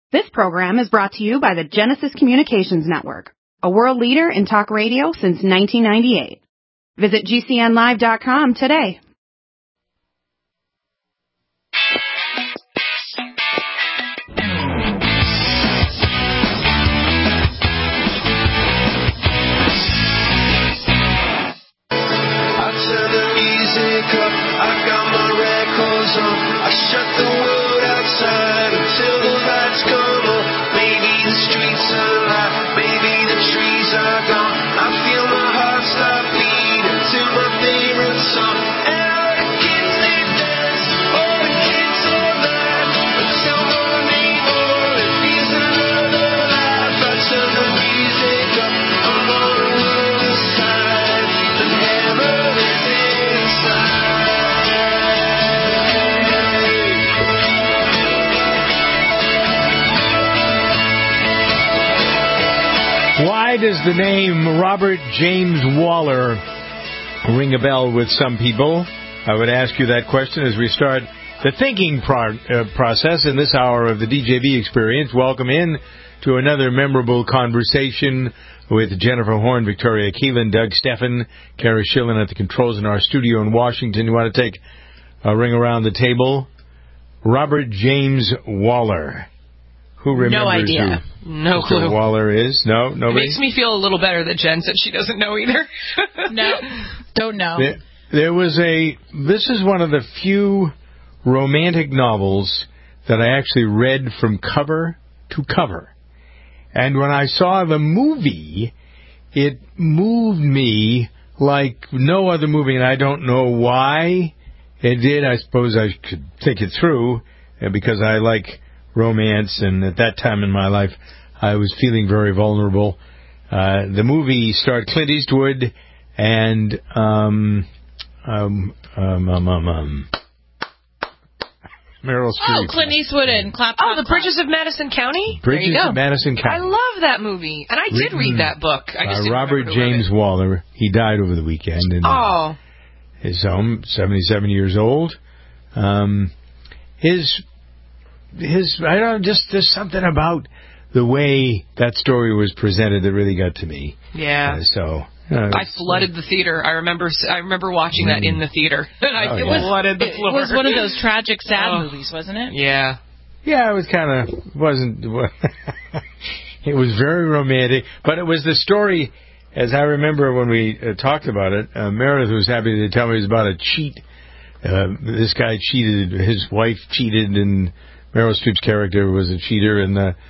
This program is brought to you by the Genesis Communications Network, a world leader in talk radio since 1998. Visit GCNlive.com today. I turn the music up, I got my records on, I shut the world outside until the lights come on. Maybe the streets are alive, maybe the trees are gone. I feel my heart start beating to my favorite song. And all the kids they dance, all the kids all laugh until morning more, it feels another life. I turn the music up, I'm on the other side, the hammer is inside. Why does the name Robert James Waller ring a bell with some people? I would ask you that question as we start the thinking process in this hour of the DJV experience. Welcome in to another memorable conversation with Jennifer Horn, Victoria Keelan, Doug Steffen, Kara Schillen at the controls in our studio in Washington. You want to take a ring around the table? Robert James Waller. Who remembers no idea. who No Mr. clue. Waller is? No? It Nobody? makes me feel a little better that Jen said she doesn't know either. No, don't know. There was this is one of the few romantic novels that I actually read from cover to cover. And when I saw the movie, it moved me like no other movie, and I don't know why it did. I suppose I could think it through, because I like romance, and at that time in my life, I was feeling very vulnerable. The movie starred Clint Eastwood and Meryl Streep. Oh, Clint Eastwood and Clap. Oh, The Bridges of Madison County? Bridges of Madison County. I love that movie. And I did read that book. I just didn't Robert remember who wrote James it. Waller. He died over the weekend in his home, 77 years old. His I don't know, just there's something about the way that story was presented that really got to me. Yeah. I flooded the theater. I remember watching that in the theater. Flooded the floor. It was one of those tragic, sad movies, wasn't it? Yeah. Yeah, it was kind of wasn't. It was very romantic, but it was the story. As I remember when we talked about it, Meredith was happy to tell me it was about a cheat. This guy cheated. His wife cheated, and Meryl Streep's character was a cheater, and the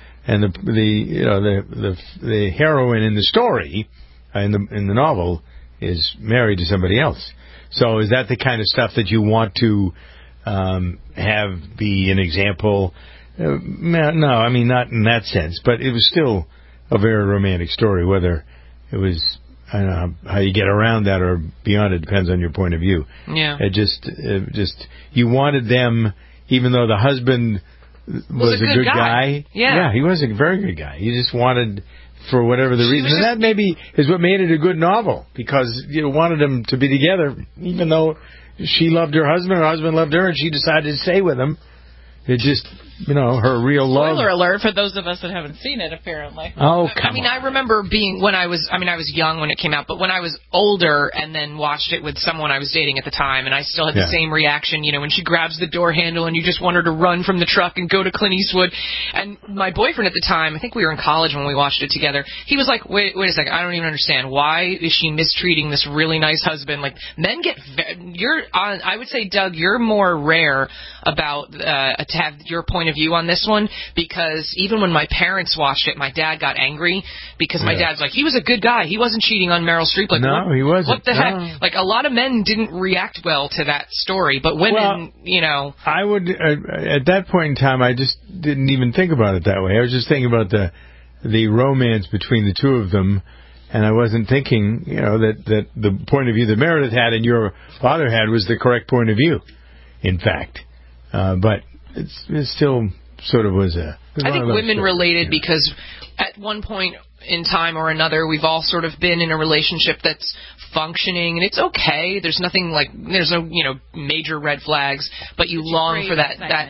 heroine in the story in the novel is married to somebody else. So is that the kind of stuff that you want to have be an example? No, I mean not in that sense, but it was still a very romantic story. Whether it was, I don't know how you get around that or beyond it depends on your point of view. Yeah. It just you wanted them, even though the husband was a good guy. Yeah, he was a very good guy. You just wanted, for whatever the reason, and that maybe is what made it a good novel, because you wanted them to be together, even though she loved her husband loved her, and she decided to stay with him. It just, her real love. Spoiler alert for those of us that haven't seen it, apparently. Oh, come on. I remember being, I was young when it came out, but when I was older and then watched it with someone I was dating at the time, and I still had the same reaction, when she grabs the door handle and you just want her to run from the truck and go to Clint Eastwood. And my boyfriend at the time, I think we were in college when we watched it together, he was like, wait a second, I don't even understand. Why is she mistreating this really nice husband? Like, men get, I would say, Doug, you're more rare about, to have your point of view on this one, because even when my parents watched it, my dad got angry because my dad's like, he was a good guy, he wasn't cheating on Meryl Streep. Like, no, he wasn't. What the heck? Like, a lot of men didn't react well to that story, but women, I would at that point in time, I just didn't even think about it that way. I was just thinking about the romance between the two of them, and I wasn't thinking, that the point of view that Meredith had and your father had was the correct point of view. In fact, but it's still sort of was a... I think women related because at one point in time or another, we've all sort of been in a relationship that's functioning, and it's okay. There's nothing there's no, major red flags, but you long for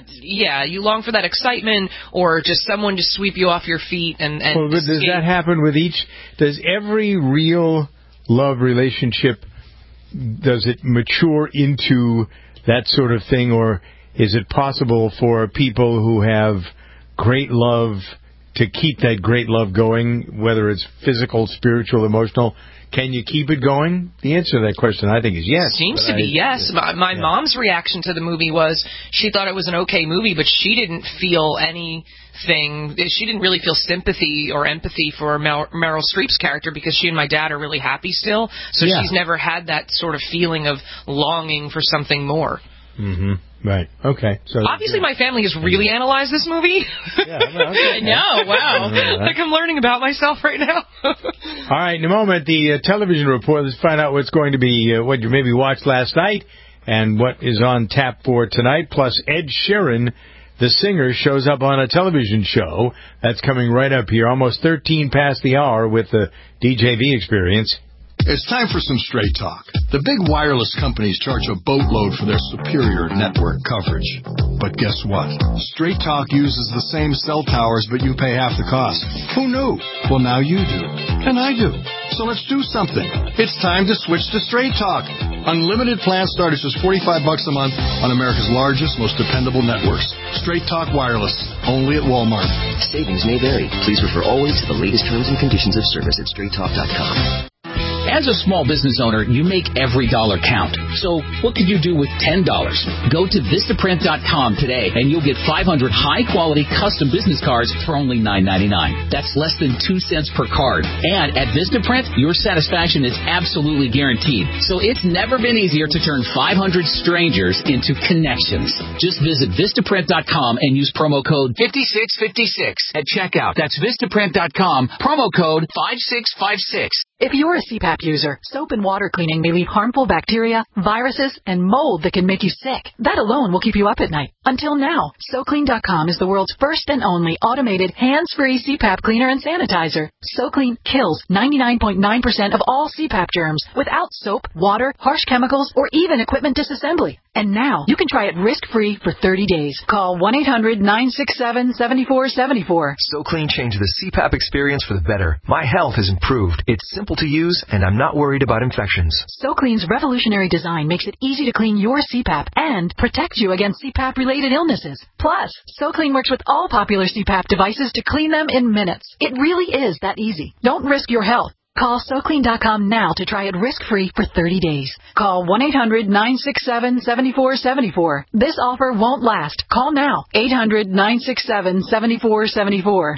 you long for that excitement or just someone to sweep you off your feet and well, but does that happen with does every real love relationship, does it mature into that sort of thing, or is it possible for people who have great love to keep that great love going, whether it's physical, spiritual, emotional? Can you keep it going? The answer to that question, I think, is yes. Seems to be yes. My mom's reaction to the movie was she thought it was an okay movie, but she didn't feel anything. She didn't really feel sympathy or empathy for Meryl Streep's character because she and my dad are really happy still. So she's never had that sort of feeling of longing for something more. Mm-hmm. Right. Okay. So obviously, my family has really analyzed this movie. I know. Wow. Like I'm learning about myself right now. All right. In a moment, the television report. Let's find out what's going to be what you maybe watched last night and what is on tap for tonight. Plus, Ed Sheeran, the singer, shows up on a television show. That's coming right up here, almost 13 past the hour with the DJV Experience. It's time for some straight talk. The big wireless companies charge a boatload for their superior network coverage. But guess what? Straight Talk uses the same cell towers, but you pay half the cost. Who knew? Well, now you do. And I do. So let's do something. It's time to switch to Straight Talk. Unlimited plans start at just $45 a month on America's largest, most dependable networks. Straight Talk Wireless. Only at Walmart. Savings may vary. Please refer always to the latest terms and conditions of service at straighttalk.com. As a small business owner, you make every dollar count. So what could you do with $10? Go to Vistaprint.com today, and you'll get 500 high-quality custom business cards for only $9.99. That's less than 2 cents per card. And at Vistaprint, your satisfaction is absolutely guaranteed. So it's never been easier to turn 500 strangers into connections. Just visit Vistaprint.com and use promo code 5656 at checkout. That's Vistaprint.com, promo code 5656. If you're a CPAP user, soap and water cleaning may leave harmful bacteria, viruses, and mold that can make you sick. That alone will keep you up at night. Until now, SoClean.com is the world's first and only automated hands-free CPAP cleaner and sanitizer. SoClean kills 99.9% of all CPAP germs without soap, water, harsh chemicals, or even equipment disassembly. And now, you can try it risk-free for 30 days. Call 1-800-967-7474. SoClean changed the CPAP experience for the better. My health has improved. It's simple to use, and I'm not worried about infections. SoClean's revolutionary design makes it easy to clean your CPAP and protects you against CPAP-related illnesses. Plus, SoClean works with all popular CPAP devices to clean them in minutes. It really is that easy. Don't risk your health. Call SoClean.com now to try it risk-free for 30 days. Call 1-800-967-7474. This offer won't last. Call now. 800-967-7474.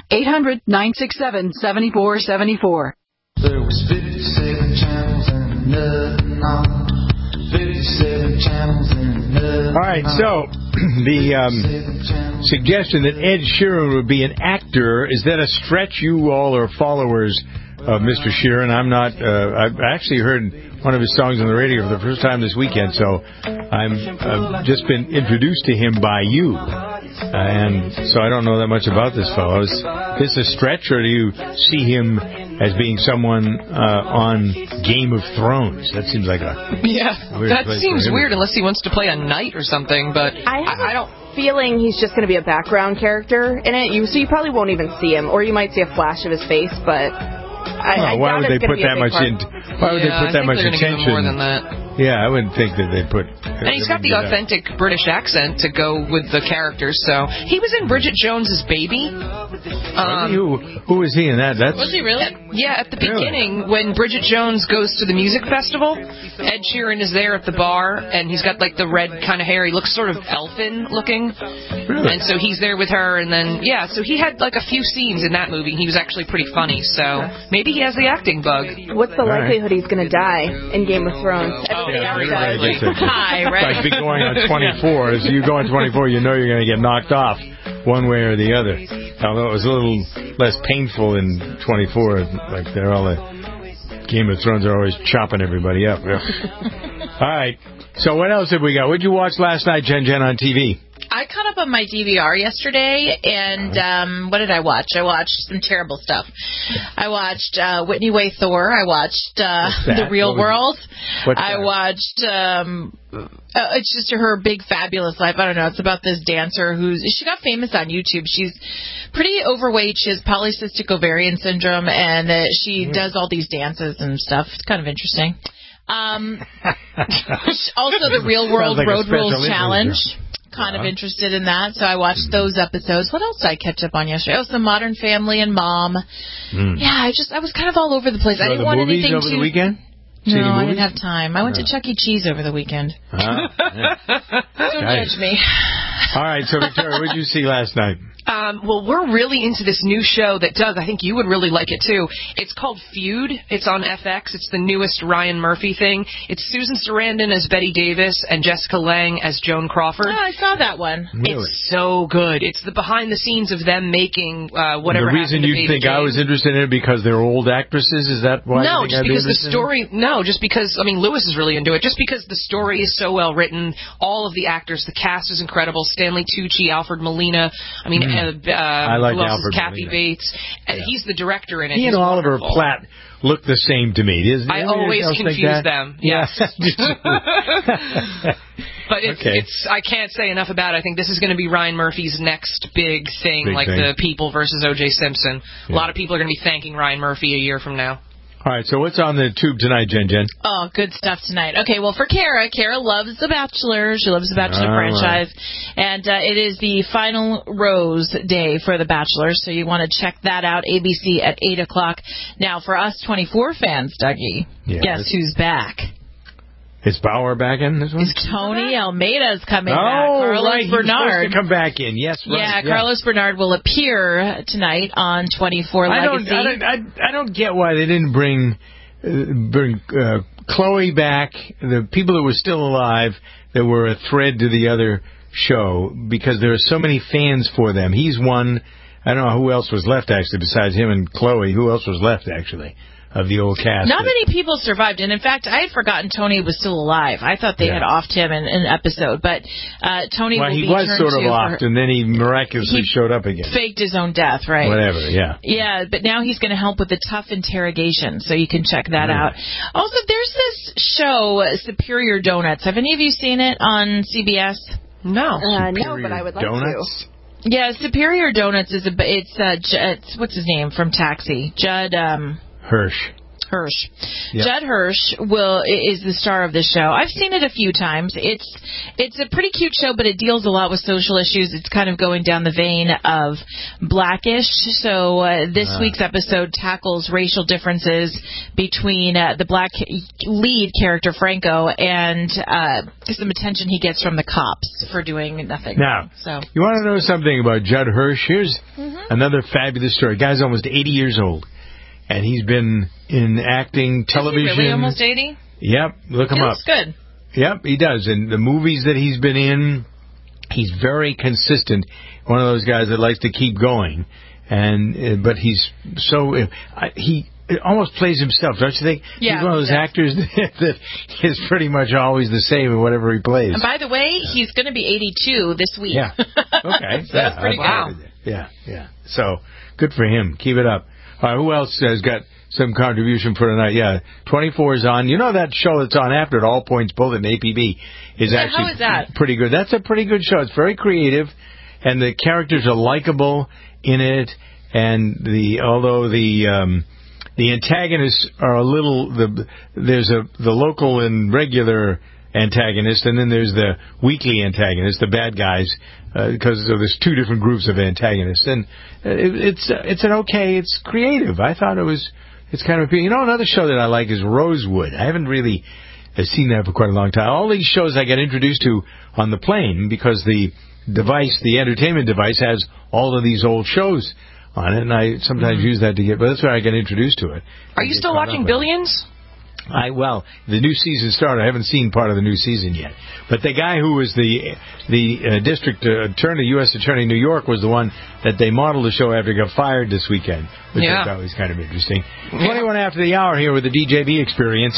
800-967-7474. There was 57 channels and nothing on. 57 channels and nothing. All right, so the suggestion that Ed Sheeran would be an actor, is that a stretch? You all are followers of Mr. Sheeran. I'm not. I've actually heard one of his songs on the radio for the first time this weekend, so I've just been introduced to him by you. And so I don't know that much about this fellow. Is this a stretch, or do you see him as being someone on Game of Thrones? That seems like a weird that place seems for him. weird unless he wants to play a knight or something. But I don't feeling he's just going to be a background character in it. So you probably won't even see him, or you might see a flash of his face, but why would they put that much in? Why would they put that much attention? More than that. Yeah, I wouldn't think that they'd put. And he's got the authentic British accent to go with the characters. So he was in Bridget Jones's Baby. Who was he in that? Was he really? Yeah, at the beginning when Bridget Jones goes to the music festival, Ed Sheeran is there at the bar, and he's got like the red kind of hair. He looks sort of elfin looking. Really? And so he's there with her, and then so he had like a few scenes in that movie. He was actually pretty funny. So maybe he has the acting bug. What's the likelihood he's going to die in Game of Thrones? It's like going on 24. As you go on 24, you know you're going to get knocked off one way or the other. Although it was a little less painful in 24. Like they're all Game of Thrones are always chopping everybody up. All right. So what else have we got? What did you watch last night, Jen, on TV? I caught up on my DVR yesterday, and what did I watch? I watched some terrible stuff. I watched Whitney Way Thor. I watched The Real World. I watched... it's just her big fabulous life. I don't know. It's about this dancer she got famous on YouTube. She's pretty overweight. She has polycystic ovarian syndrome, and she does all these dances and stuff. It's kind of interesting. Also, the Real World Road Rules Challenge. Kind of interested in that, so I watched those episodes. What else did I catch up on yesterday? Oh, some Modern Family and Mom. Yeah, I was kind of all over the place. I didn't want anything over the weekend? No, I didn't have time. I went to Chuck E. Cheese over the weekend. Don't judge me. All right, so Victoria, what did you see last night? Well, we're really into this new show that does. I think you would really like it, too. It's called Feud. It's on FX. It's the newest Ryan Murphy thing. It's Susan Sarandon as Betty Davis and Jessica Lange as Joan Crawford. Oh, I saw that one. Really? It's so good. It's the behind the scenes of them making whatever happened to Baby Jane. The reason you think I was interested in it because they're old actresses? Is that why? No, just because the story... No, just because... I mean, Lewis is really into it. Just because the story is so well written. All of the actors, the cast is incredible. Stanley Tucci, Alfred Molina. I mean... I like who else Alfred is Kathy Molina. Bates. He's the director in it. He and Oliver Platt look the same to me. I always confuse them. Yes. But it's I can't say enough about it. I think this is going to be Ryan Murphy's next big thing, the People versus O.J. Simpson. Yeah. A lot of people are going to be thanking Ryan Murphy a year from now. All right, so what's on the tube tonight, Jen? Oh, good stuff tonight. Okay, well, for Kara loves The Bachelor. She loves The Bachelor franchise. Right. And it is the final rose day for The Bachelor, so you want to check that out, ABC at 8 o'clock. Now, for us 24 fans, Dougie, guess who's back? Is Bauer back in this one? Tony Almeida's coming back. Carlos Bernard. He's supposed to come back in. Yes, right. Yeah, Carlos Bernard will appear tonight on 24 Legacy. I don't get why they didn't bring Chloe back, the people that were still alive that were a thread to the other show, because there are so many fans for them. He's one. I don't know who else was left, actually, besides him and Chloe. Who else was left, actually? Of the old cast. Not many people survived, and in fact, I had forgotten Tony was still alive. I thought they had offed him in an episode, but Tony will be turned to... Well, he was sort of offed, and then he miraculously showed up again. Faked his own death, right? Whatever, yeah. Yeah, but now he's going to help with the tough interrogation, so you can check that out. Also, there's this show, Superior Donuts. Have any of you seen it on CBS? No. No, but I would like to. Yeah, Superior Donuts is it's what's his name from Taxi? Judd Hirsch. Yep. Judd Hirsch is the star of this show. I've seen it a few times. It's a pretty cute show, but it deals a lot with social issues. It's kind of going down the vein of Blackish. So this week's episode tackles racial differences between the black lead character, Franco, and some attention he gets from the cops for doing nothing. Now, you want to know something about Judd Hirsch? Here's another fabulous story. The guy's almost 80 years old. And he's been in acting, television. Is he really almost 80? Yep, look him up. Looks good. Yep, he does. And the movies that he's been in, he's very consistent. One of those guys that likes to keep going. But he's so... he almost plays himself, don't you think? Yeah, he's one of those actors that is pretty much always the same in whatever he plays. And by the way, he's going to be 82 this week. Yeah. Okay. So that's pretty good. Yeah. So, good for him. Keep it up. Who else has got some contribution for tonight? Yeah, 24 is on. You know that show that's on after it, All Points Bulletin, APB, is actually how is that? Pretty good. That's a pretty good show. It's very creative, and the characters are likable in it. And although the antagonists are a little, there's the local and regular antagonist, and then there's the weekly antagonist, the bad guys, because there's two different groups of antagonists, and it's creative. I thought it's kind of, another show that I like is Rosewood. I haven't really seen that for quite a long time. All these shows I get introduced to on the plane because the entertainment device has all of these old shows on it, and I sometimes use that but that's where I get introduced to it. Are you still watching Billions? The new season started. I haven't seen part of the new season yet. But the guy who was the district attorney, U.S. attorney in New York, was the one that they modeled the show after he got fired this weekend, which I thought was kind of interesting. 21 after the hour here with the DJB Experience.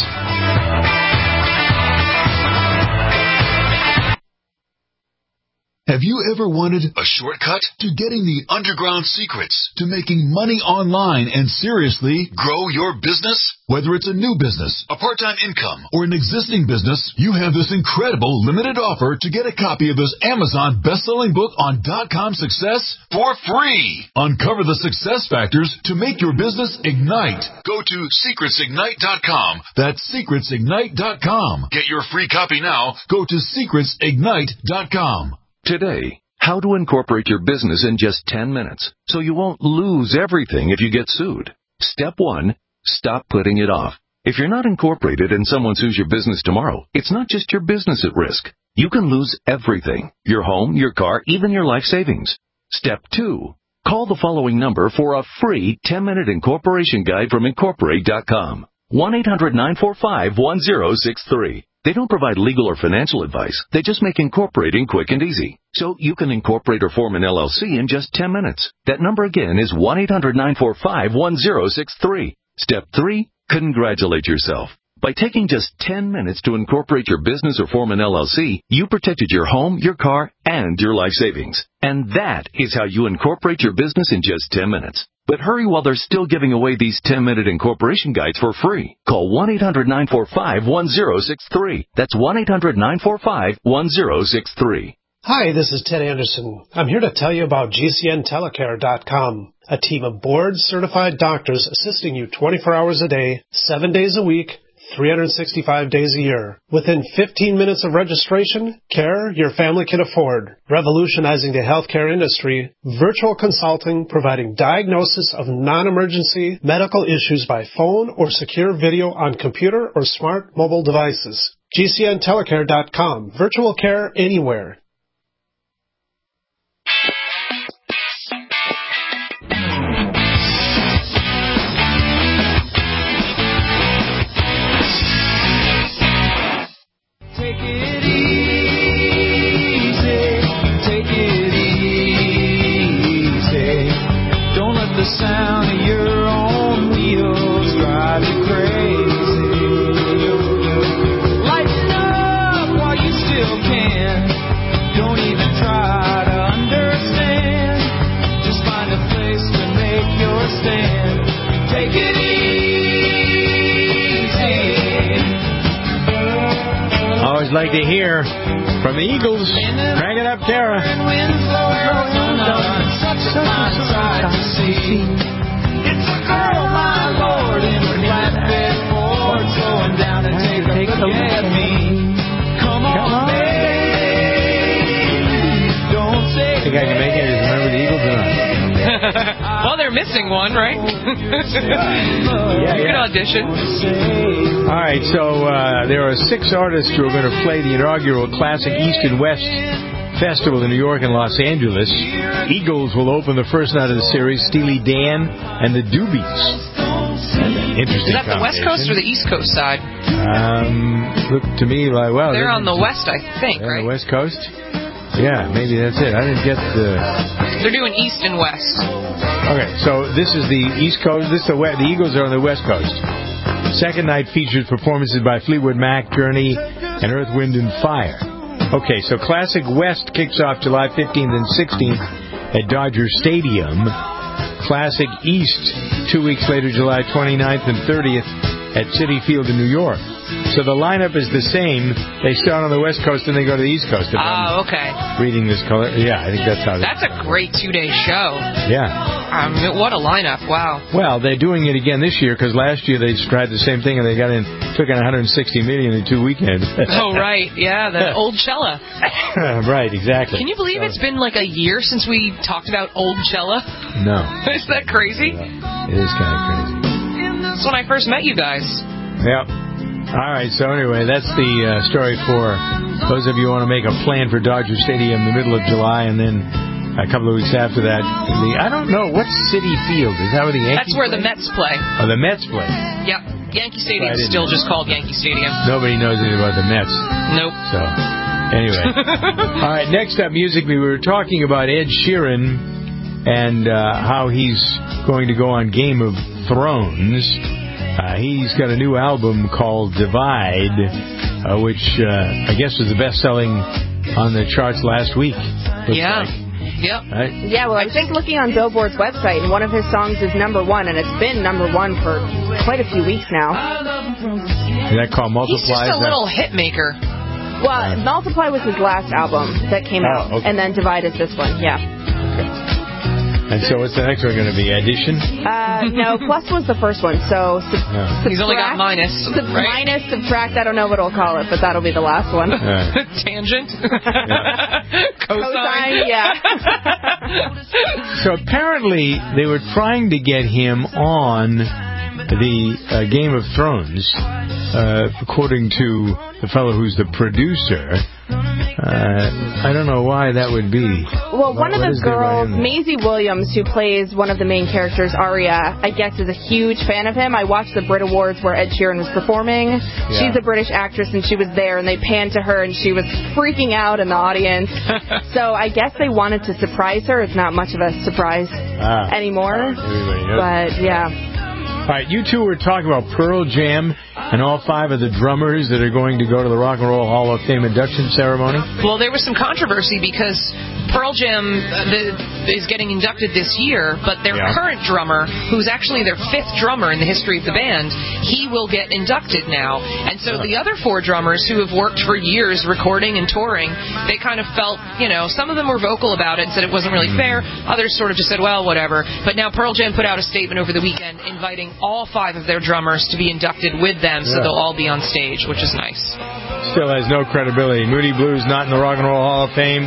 Have you ever wanted a shortcut to getting the underground secrets to making money online and seriously grow your business? Whether it's a new business, a part-time income, or an existing business, you have this incredible limited offer to get a copy of this Amazon best-selling book on .com success for free. Uncover the success factors to make your business ignite. Go to secretsignite.com. That's secretsignite.com. Get your free copy now. Go to secretsignite.com. Today, how to incorporate your business in just 10 minutes so you won't lose everything if you get sued. Step 1, stop putting it off. If you're not incorporated and someone sues your business tomorrow, it's not just your business at risk. You can lose everything: your home, your car, even your life savings. Step 2, call the following number for a free 10-minute incorporation guide from Incorporate.com. 1-800-945-1063. They don't provide legal or financial advice. They just make incorporating quick and easy. So you can incorporate or form an LLC in just 10 minutes. That number again is 1-800-945-1063. Step 3, congratulate yourself. By taking just 10 minutes to incorporate your business or form an LLC, you protected your home, your car, and your life savings. And that is how you incorporate your business in just 10 minutes. But hurry while they're still giving away these 10-minute incorporation guides for free. Call 1-800-945-1063. That's 1-800-945-1063. Hi, this is Ted Anderson. I'm here to tell you about GCNtelecare.com, a team of board-certified doctors assisting you 24 hours a day, 7 days a week, 365 days a year. Within 15 minutes of registration, care your family can afford. Revolutionizing the healthcare industry, virtual consulting providing diagnosis of non-emergency medical issues by phone or secure video on computer or smart mobile devices. GCNtelecare.com. Virtual care anywhere. Sound of your own wheels drive you crazy. Lighten up while you still can. Don't even try to understand. Just find a place to make your stand. Take it easy. Always like to hear from the Eagles. Crank it up, Tara. Such a fine sight to see. It's a girl, my lord, in her flatbed Ford, slowing down to take a look at me. Come on, babe. Don't say. Think I can make it? Remember the Eagles or not? Well, they're missing one, right? Yeah, you can audition. All right, so there are 6 artists who are going to play the inaugural Classic East and West Festival in New York and Los Angeles. Eagles will open the first night of the series. Steely Dan and the Doobies. Interesting. Is that the West Coast or the East Coast side? Look to me like, well, they're on the West, I think, right? On the West Coast. Yeah, maybe that's it. I didn't get the. They're doing East and West. Okay, so this is the East Coast. This is the Eagles are on the West Coast. Second night features performances by Fleetwood Mac, Journey, and Earth, Wind and Fire. Okay, so Classic West kicks off July 15th and 16th at Dodger Stadium. Classic East 2 weeks later, July 29th and 30th at Citi Field in New York. So the lineup is the same. They start on the West Coast and they go to the East Coast. Oh, okay. Reading this color. Yeah, I think that's how. That's a great 2-day show. Yeah. What a lineup. Wow. Well, they're doing it again this year because last year they tried the same thing and they took in $160 million in 2 weekends. Oh, right. Yeah, the Old Cella. Right, exactly. Can you believe it's been like a year since we talked about Old Cella? No. Is that crazy? Yeah, it is kind of crazy. That's when I first met you guys. Yep. All right, so anyway, that's the story for those of you who want to make a plan for Dodger Stadium in the middle of July, and then a couple of weeks after that, I don't know, what's Citi Field? Is that where the Yankees That's where play? the Mets play. Oh, the Mets play. Yep. Yankee Stadium is still just called Yankee Stadium. Nobody knows anything about the Mets. Nope. So, anyway. All right, next up, musically, we were talking about Ed Sheeran and how he's going to go on Game of Thrones. He's got a new album called Divide, which I guess was the best-selling on the charts last week. Yeah. Like. Yep. Right? Yeah, well, I was just looking on Billboard's website, and one of his songs is #1, and it's been #1 for quite a few weeks now. Is that called Multiply? He's just a little hit maker. Well, Multiply was his last album that came out, okay. and then Divide is this one, yeah. Okay. And so what's the next one going to be? Addition? No, Plus was the first one, so he's only got minus. Right? Minus, subtract, I don't know what we'll call it, but that'll be the last one. Tangent? Cosine, yeah. So apparently they were trying to get him on the Game of Thrones, according to the fellow who's the producer. I don't know why that would be. Well, one of the girls, Maisie Williams, who plays one of the main characters, Arya, I guess is a huge fan of him. I watched the Brit Awards where Ed Sheeran was performing. Yeah. She's a British actress, and she was there, and they panned to her, and she was freaking out in the audience. So I guess they wanted to surprise her. It's not much of a surprise anymore. But, yeah. All right, you two were talking about Pearl Jam and all 5 of the drummers that are going to go to the Rock and Roll Hall of Fame induction ceremony. Well, there was some controversy because Pearl Jam is getting inducted this year, but their current drummer, who's actually their 5th drummer in the history of the band, he will get inducted now. And so the other 4 drummers who have worked for years recording and touring, they kind of felt, some of them were vocal about it and said it wasn't really fair. Others sort of just said, well, whatever. But now Pearl Jam put out a statement over the weekend inviting all 5 of their drummers to be inducted with them, so they'll all be on stage, which is nice. Still has no credibility. Moody Blues not in the Rock and Roll Hall of Fame.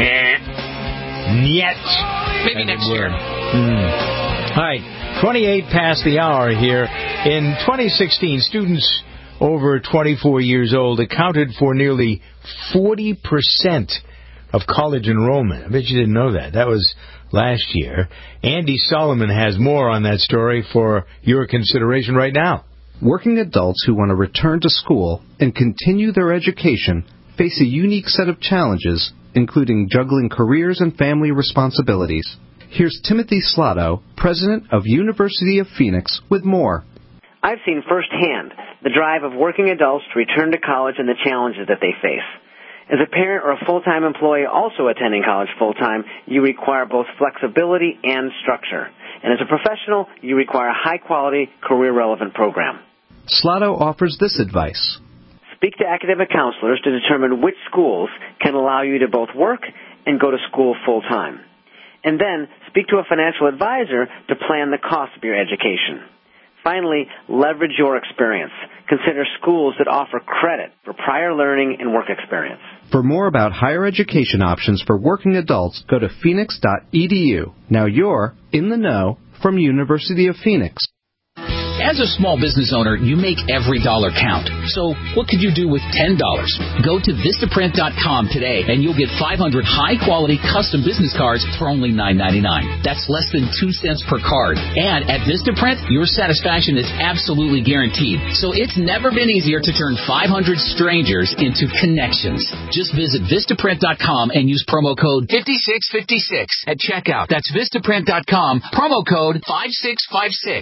Yet. Maybe next year. All right, 28 past the hour here. In 2016, students over 24 years old accounted for nearly 40% of college enrollment. I bet you didn't know that. That was last year. Andy Solomon has more on that story for your consideration right now. Working adults who want to return to school and continue their education face a unique set of challenges, including juggling careers and family responsibilities. Here's Timothy Slotto, president of University of Phoenix, with more. I've seen firsthand the drive of working adults to return to college and the challenges that they face. As a parent or a full-time employee also attending college full-time, you require both flexibility and structure. And as a professional, you require a high-quality, career-relevant program. Slotto offers this advice. Speak to academic counselors to determine which schools can allow you to both work and go to school full-time. And then speak to a financial advisor to plan the cost of your education. Finally, leverage your experience. Consider schools that offer credit for prior learning and work experience. For more about higher education options for working adults, go to phoenix.edu. Now you're in the know from University of Phoenix. As a small business owner, you make every dollar count. So what could you do with $10? Go to Vistaprint.com today, and you'll get 500 high-quality custom business cards for only $9.99. That's less than 2 cents per card. And at Vistaprint, your satisfaction is absolutely guaranteed. So it's never been easier to turn 500 strangers into connections. Just visit Vistaprint.com and use promo code 5656 at checkout. That's Vistaprint.com, promo code 5656.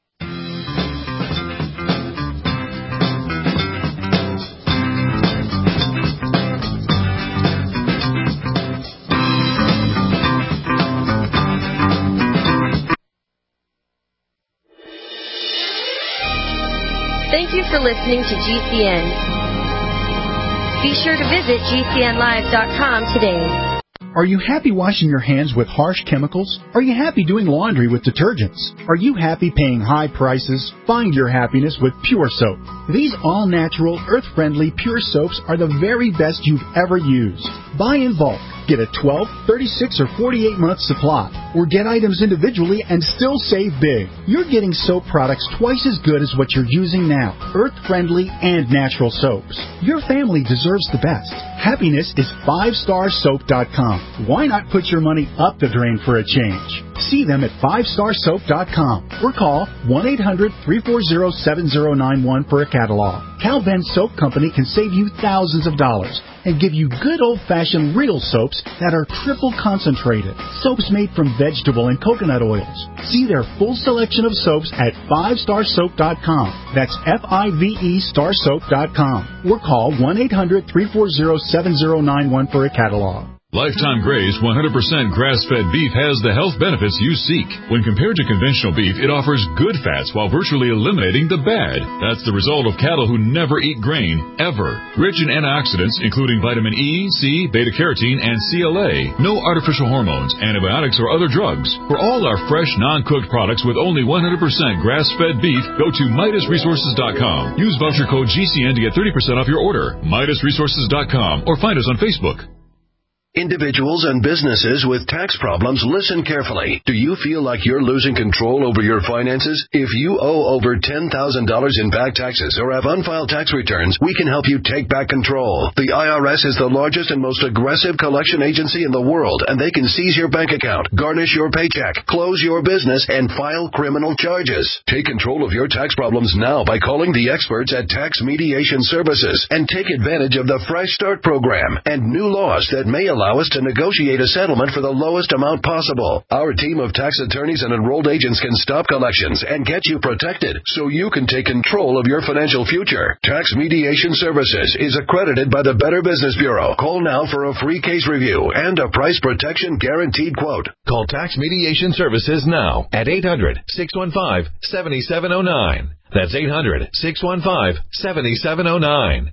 Thank you for listening to GCN. Be sure to visit GCNlive.com today. Are you happy washing your hands with harsh chemicals? Are you happy doing laundry with detergents? Are you happy paying high prices? Find your happiness with Pure Soap. These all-natural, earth-friendly Pure Soaps are the very best you've ever used. Buy in bulk. Get a 12, 36, or 48-month supply. Or get items individually and still save big. You're getting soap products twice as good as what you're using now. Earth-friendly and natural soaps. Your family deserves the best. Happiness is 5starsoap.com. Why not put your money up the drain for a change? See them at 5starsoap.com or call 1-800-340-7091 for a catalog. Cal Ben Soap Company can save you thousands of dollars and give you good old-fashioned real soaps that are triple concentrated. Soaps made from vegetable and coconut oils. See their full selection of soaps at 5starsoap.com. That's FIVE starsoap.com. Or call 1-800-340-7091 for a catalog. Lifetime Graze 100% grass-fed beef has the health benefits you seek. When compared to conventional beef, it offers good fats while virtually eliminating the bad. That's the result of cattle who never eat grain, ever. Rich in antioxidants, including vitamin E, C, beta-carotene, and CLA. No artificial hormones, antibiotics, or other drugs. For all our fresh, non-cooked products with only 100% grass-fed beef, go to MidasResources.com. Use voucher code GCN to get 30% off your order. MidasResources.com or find us on Facebook. Individuals and businesses with tax problems, listen carefully. Do you feel like you're losing control over your finances? If you owe over $10,000 in back taxes or have unfiled tax returns, we can help you take back control. The IRS is the largest and most aggressive collection agency in the world, and they can seize your bank account, garnish your paycheck, close your business, and file criminal charges. Take control of your tax problems now by calling the experts at Tax Mediation Services and take advantage of the Fresh Start program and new laws that may allow us to negotiate a settlement for the lowest amount possible. Our team of tax attorneys and enrolled agents can stop collections and get you protected so you can take control of your financial future. Tax Mediation Services is accredited by the Better Business Bureau. Call now for a free case review and a price protection guaranteed quote. Call Tax Mediation Services now at 800-615-7709. That's 800-615-7709.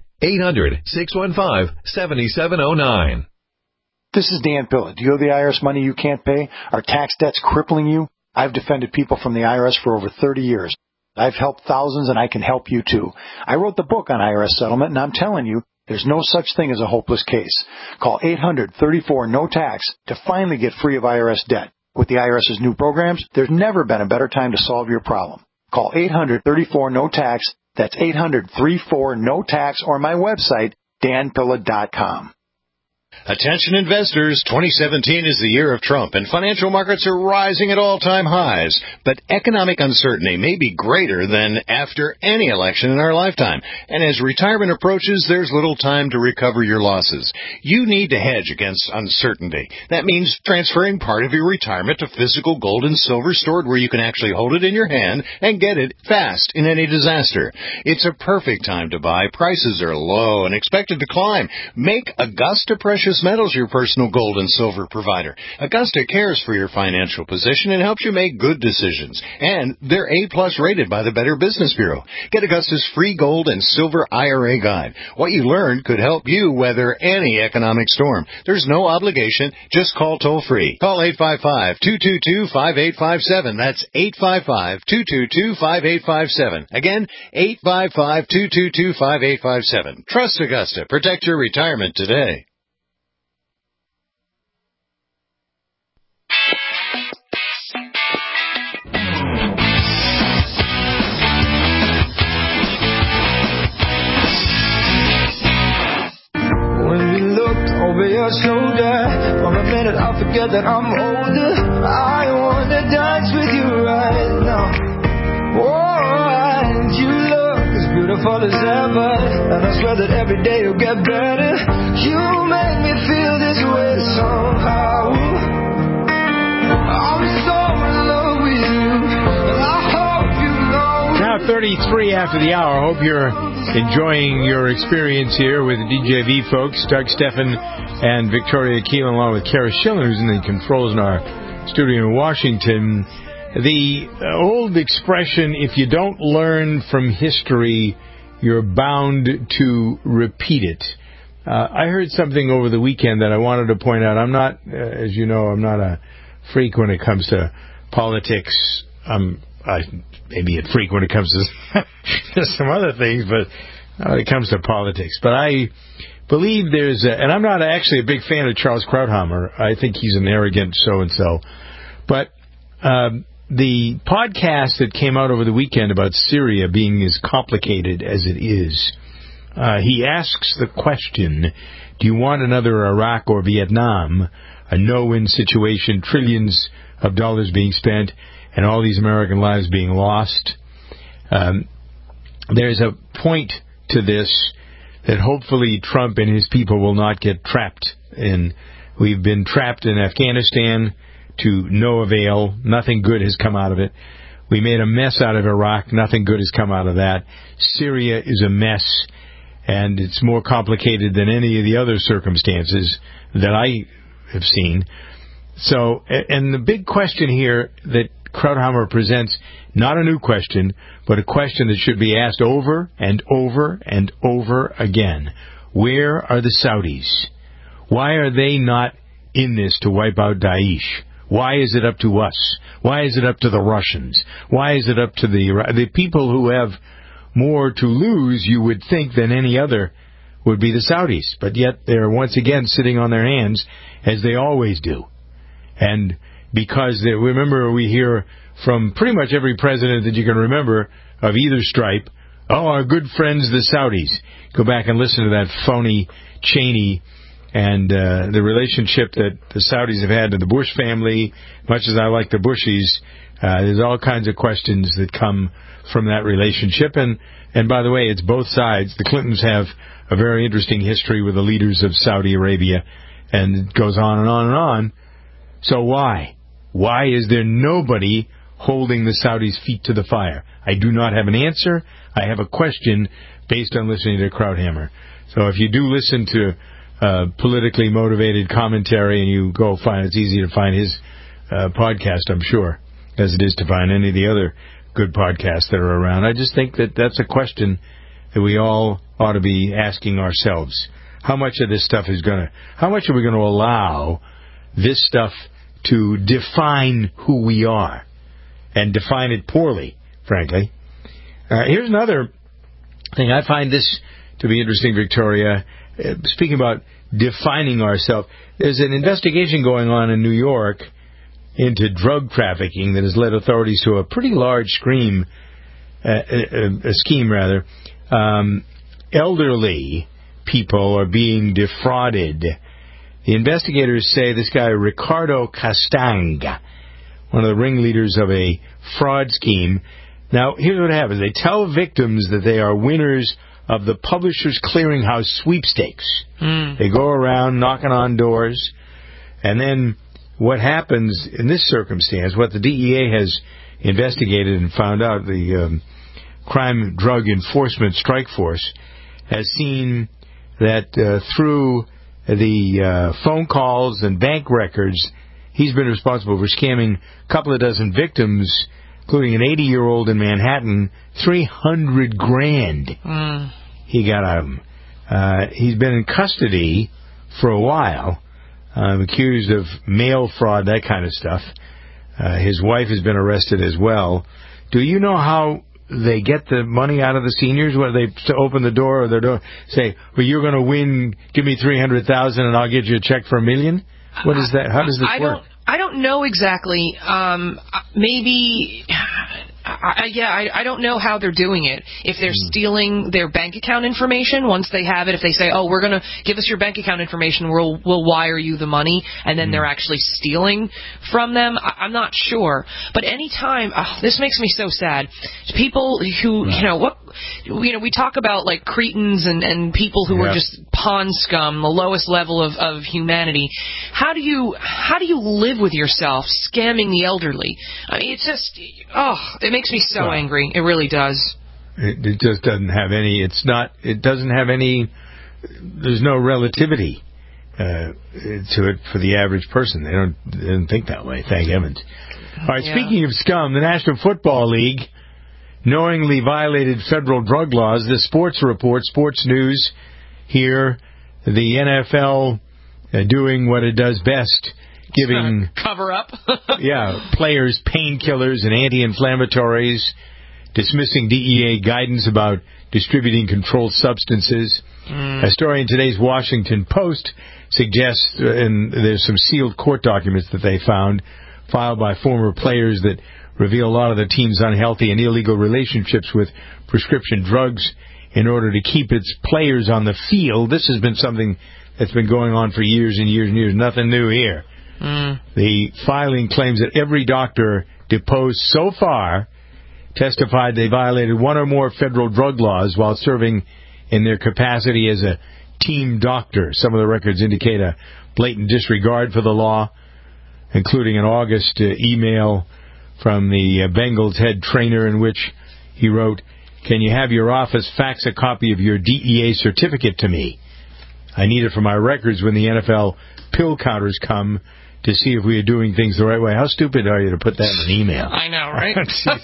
800-615-7709. This is Dan Pilla. Do you owe the IRS money you can't pay? Are tax debts crippling you? I've defended people from the IRS for over 30 years. I've helped thousands, and I can help you too. I wrote the book on IRS settlement, and I'm telling you, there's no such thing as a hopeless case. Call 800-34-NO-TAX to finally get free of IRS debt. With the IRS's new programs, there's never been a better time to solve your problem. Call 800-34-NO-TAX. That's 800-34-NO-TAX, or my website, danpilla.com. Attention investors, 2017 is the year of Trump, and financial markets are rising at all-time highs. But economic uncertainty may be greater than after any election in our lifetime. And as retirement approaches, there's little time to recover your losses. You need to hedge against uncertainty. That means transferring part of your retirement to physical gold and silver stored where you can actually hold it in your hand and get it fast in any disaster. It's a perfect time to buy. Prices are low and expected to climb. Make Augusta Precious Metals your personal gold and silver provider. Augusta cares for your financial position and helps you make good decisions. And they're A+ rated by the Better Business Bureau. Get Augusta's free gold and silver IRA guide. What you learned could help you weather any economic storm. There's no obligation. Just call toll-free. Call 855-222-5857. That's 855-222-5857. Again, 855-222-5857. Trust Augusta. Protect your retirement today. Over your shoulder, for a minute I forget that I'm older. I wanna dance with you right now. Oh, and you look as beautiful as ever, and I swear that every day you'll get better. You make me feel this way somehow. I'm so in love with you, and I hope you know. Now 33 after the hour. Hope you're enjoying your experience here with the DJV folks, Doug Steffen and Victoria Keelan, along with Kara Schilling, who's in the controls in our studio in Washington. The old expression, if you don't learn from history, you're bound to repeat it. I heard something over the weekend that I wanted to point out. I'm not, as you know, I'm not a freak when it comes to politics. Maybe a freak when it comes to some other things, but when it comes to politics. But I believe and I'm not actually a big fan of Charles Krauthammer. I think he's an arrogant so-and-so. But the podcast that came out over the weekend about Syria being as complicated as it is, he asks the question, do you want another Iraq or Vietnam, a no-win situation, trillions of dollars being spent, and all these American lives being lost? There's a point to this that hopefully Trump and his people will not get trapped in. We've been trapped in Afghanistan to no avail. Nothing good has come out of it. We made a mess out of Iraq. Nothing good has come out of that. Syria is a mess, and it's more complicated than any of the other circumstances that I have seen. So, and the big question here that Krauthammer presents, not a new question, but a question that should be asked over and over and over again. Where are the Saudis? Why are they not in this to wipe out Daesh? Why is it up to us? Why is it up to the Russians? Why is it up to the people who have more to lose, you would think, than any other would be the Saudis? But yet they're once again sitting on their hands, as they always do. And because remember, we hear from pretty much every president that you can remember of either stripe, oh, our good friends, the Saudis. Go back and listen to that phony Cheney and the relationship that the Saudis have had to the Bush family. Much as I like the Bushies, there's all kinds of questions that come from that relationship. And by the way, it's both sides. The Clintons have a very interesting history with the leaders of Saudi Arabia, and it goes on and on and on. So why? Why is there nobody holding the Saudis' feet to the fire? I do not have an answer. I have a question based on listening to Krauthammer. So if you do listen to politically motivated commentary, and you go find, it's easy to find his podcast, I'm sure, as it is to find any of the other good podcasts that are around. I just think that that's a question that we all ought to be asking ourselves. How much of this stuff how much are we going to allow this stuff to define who we are, and define it poorly, frankly? Here's another thing. I find this to be interesting, Victoria. Speaking about defining ourselves, there's an investigation going on in New York into drug trafficking that has led authorities to a pretty large scheme. Elderly people are being defrauded. The investigators say this guy, Ricardo Castanga, one of the ringleaders of a fraud scheme. Now, here's what happens. They tell victims that they are winners of the Publishers Clearinghouse sweepstakes. They go around knocking on doors, and then what happens in this circumstance, what the DEA has investigated and found out, the Crime Drug Enforcement Strike Force has seen that through the phone calls and bank records, he's been responsible for scamming a couple of dozen victims, including an 80-year-old in Manhattan, $300,000 he got out of him. He's been in custody for a while, accused of mail fraud, that kind of stuff. His wife has been arrested as well. Do you know how they get the money out of the seniors? Whether they open the door or their door, say, well, you're going to win, give me $300,000 and I'll get you a check for $1 million? What is that? How does this work? I don't know exactly. Maybe... I don't know how they're doing it. If they're stealing their bank account information, once they have it, if they say, oh, we're going to give us your bank account information, we'll wire you the money, and then they're actually stealing from them, I'm not sure. But any time, this makes me so sad. People who, we talk about like cretins and people who are just pawn scum, the lowest level of humanity. How do you live with yourself scamming the elderly? I mean, it's just, it makes me so angry. It really does. It just doesn't have any. It doesn't have any. There's no relativity to it for the average person. They don't think that way. Thank heavens. All right. Speaking of scum, the National Football League knowingly violated federal drug laws. The Sports Report, Sports News here, the NFL doing what it does best. Giving cover up, players painkillers and anti-inflammatories, dismissing DEA guidance about distributing controlled substances. A story in today's Washington Post suggests, and there's some sealed court documents that they found, filed by former players, that reveal a lot of the team's unhealthy and illegal relationships with prescription drugs in order to keep its players on the field. This has been something that's been going on for years and years and years. Nothing new here. The filing claims that every doctor deposed so far testified they violated one or more federal drug laws while serving in their capacity as a team doctor. Some of the records indicate a blatant disregard for the law. including an August email from the Bengals head trainer in which he wrote, "Can you have your office fax a copy of your DEA certificate to me? I need it for my records when the NFL pill counters come to see if we are doing things the right way." How stupid are you to put that in an email? I know, right?